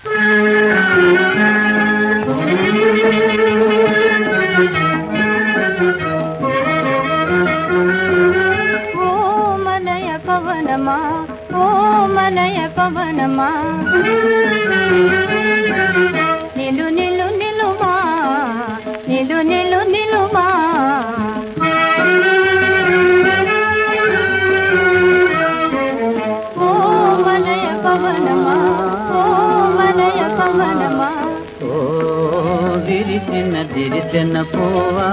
ఓ మలయ పవనమా, ఓ మలయ పవనమా, నిలు నిలు నిలుమా, నిలు నిలు నిలుమా. ఓ మలయ పవనమా, ఓ మలయ పవనమా. ఓ విరిసిన దిరిసిన పోవా,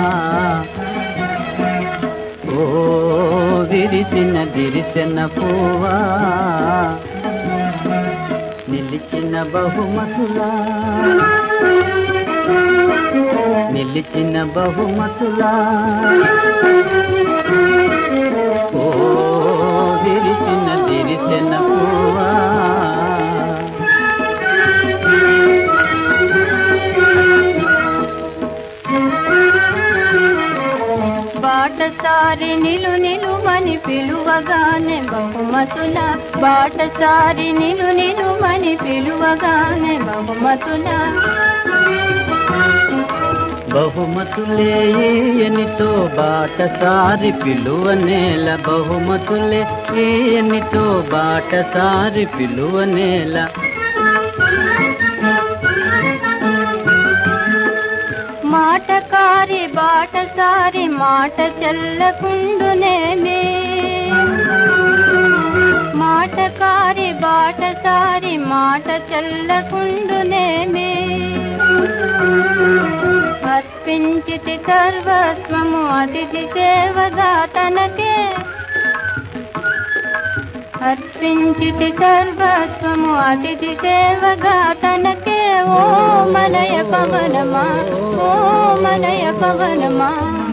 ఓ విరిసిన దిరిసిన పోవా, నిలిచిన బహుమతులా, నిలిచిన బహుమతులా. ఓ విరిసిన దిరిసిన పోవా. బాటసారి నిలు నిలుమని పిలువగానే బహుమతుల, బాటసారి నిలు నిలుమని పిలువగానే బహుమతుల. బహుమతులే ఎనితో బాటసారి పిలువనేల, బహుమతులే ఎనితో బాటసారి పిలువనేల. మాటకారి బాటసారి మాట చెల్లకుండునేమి, మాటకారి బాటసారి మాట చెల్లకుండునేమి. అర్పించితి సర్వస్వము అతిథి సేవగా తనకే, అర్పించితి సర్వస్వము అతిథి సేవగా తనకే. ఓ మలయ పవనమా, ఓ మలయ పవనమా.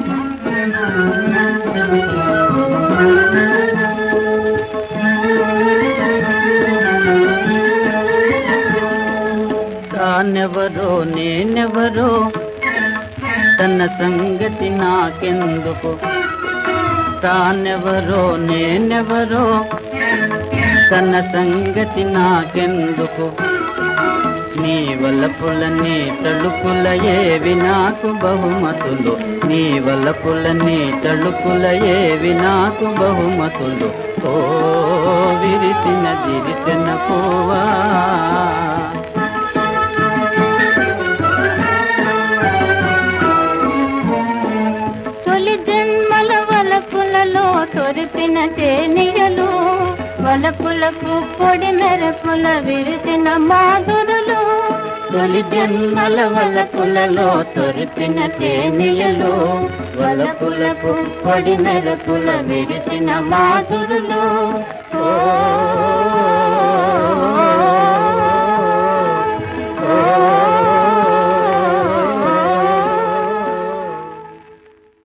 తానెవరో నేనెవరో తన సంగతి నాకెందుకు, తానెవరో నేనెవరో తన సంగతి నాకెందుకు. నీ వలపుల నీ తలుపుల ఏవి నాకు బహుమతులు, నీ వలపుల నీ తలుపుల ఏవి నాకు బహుమతులు. ఓ విరిసిన దిరిసిన పోవా. తొలి జన్మల వలపులలో తొరిపిన తేనియలు, వలపులకు పొడి మెరపుల విరిసిన మాధురులు. తొలి జన్మల వలపులలో తొరిపిన తేనియలు, వలపులకు పొడి మెరపుల విరిసిన మాధురులు. ఓ